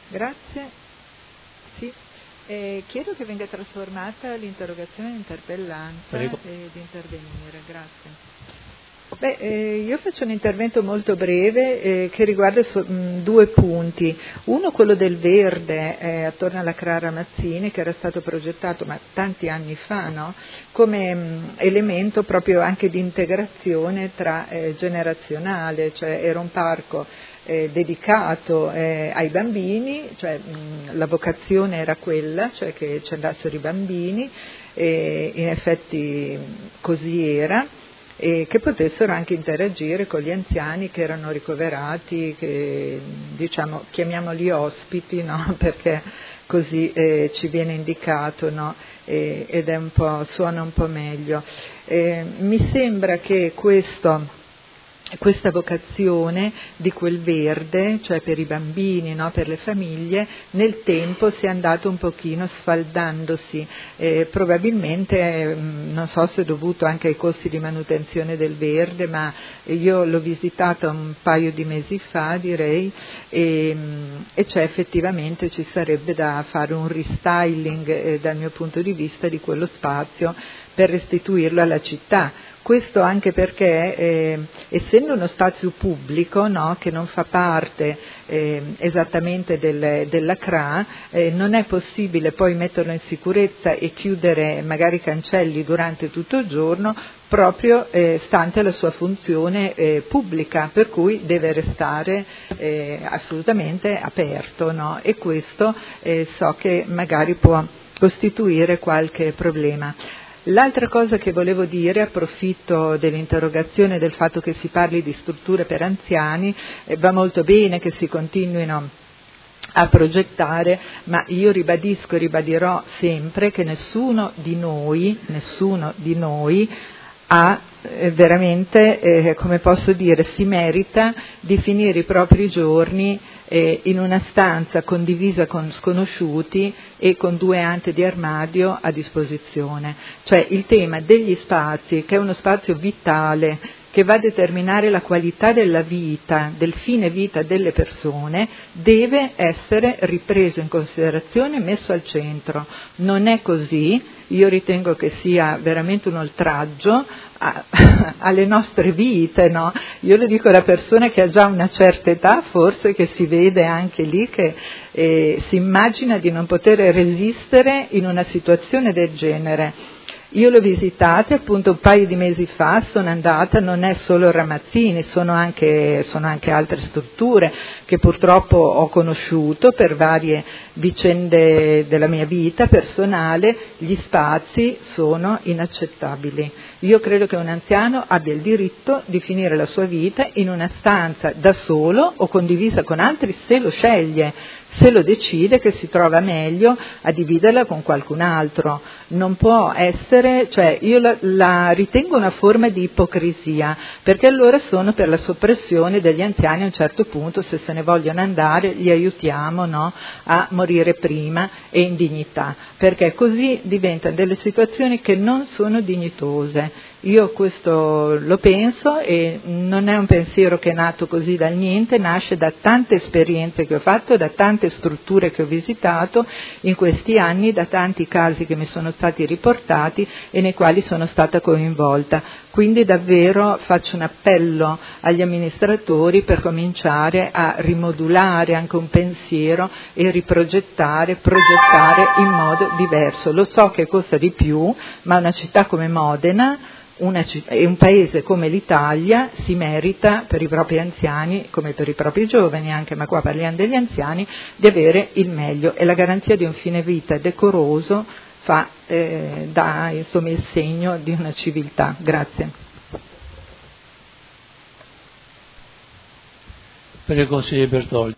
Grazie. Sì. Chiedo che venga trasformata l'interrogazione in interpellanza. Prego. Ed intervenire. Grazie. Io faccio un intervento molto breve che riguarda due punti. Uno, quello del verde attorno alla CRA Ramazzini, che era stato progettato tanti anni fa, no? Come elemento proprio anche di integrazione generazionale, cioè era un parco dedicato ai bambini, cioè la vocazione era quella, cioè che ci andassero i bambini, e in effetti così era, e che potessero anche interagire con gli anziani che erano ricoverati, che diciamo chiamiamoli ospiti, no? Perché così ci viene indicato, no? Ed è suona un po' meglio. Mi sembra che questa vocazione di quel verde, cioè per i bambini, no, per le famiglie, nel tempo sia andato un pochino sfaldandosi, probabilmente non so se è dovuto anche ai costi di manutenzione del verde, ma io l'ho visitata un paio di mesi fa, direi, e cioè effettivamente ci sarebbe da fare un restyling dal mio punto di vista di quello spazio per restituirlo alla città. Questo anche perché, essendo uno spazio pubblico, no, che non fa parte esattamente della CRA, non è possibile poi metterlo in sicurezza e chiudere magari i cancelli durante tutto il giorno, proprio stante la sua funzione pubblica, per cui deve restare assolutamente aperto, no? E questo so che magari può costituire qualche problema. L'altra cosa che volevo dire, approfitto dell'interrogazione del fatto che si parli di strutture per anziani, va molto bene che si continuino a progettare, ma io ribadisco e ribadirò sempre che nessuno di noi ha veramente, come posso dire, si merita di finire i propri giorni in una stanza condivisa con sconosciuti e con 2 ante di armadio a disposizione. Cioè il tema degli spazi, che è uno spazio vitale, che va a determinare la qualità della vita, del fine vita delle persone, deve essere ripreso in considerazione e messo al centro. Non è così, io ritengo che sia veramente un oltraggio alle nostre vite, no? Io lo dico alla persona che ha già una certa età, forse, che si vede anche lì che si immagina di non poter resistere in una situazione del genere. Io l'ho visitata appunto un paio di mesi fa, sono andata, non è solo Ramazzini, sono anche altre strutture che purtroppo ho conosciuto per varie vicende della mia vita personale. Gli spazi sono inaccettabili. Io credo che un anziano abbia il diritto di finire la sua vita in una stanza da solo o condivisa con altri, se lo sceglie, se lo decide, che si trova meglio a dividerla con qualcun altro. Non può essere, cioè io la ritengo una forma di ipocrisia, perché allora sono per la soppressione degli anziani. A un certo punto, se se ne vogliono andare, li aiutiamo, no, a morire prima e in dignità, perché così diventano delle situazioni che non sono dignitose. Io questo lo penso, e non è un pensiero che è nato così dal niente, nasce da tante esperienze che ho fatto, da tante strutture che ho visitato in questi anni, da tanti casi che mi sono stati riportati e nei quali sono stata coinvolta. Quindi davvero faccio un appello agli amministratori per cominciare a rimodulare anche un pensiero e progettare in modo diverso. Lo so che costa di più, ma una città come Modena e un paese come l'Italia si merita, per i propri anziani come per i propri giovani anche, ma qua parliamo degli anziani, di avere il meglio, e la garanzia di un fine vita decoroso dà insomma il segno di una civiltà. Grazie. Per il consigliere Bertoldi.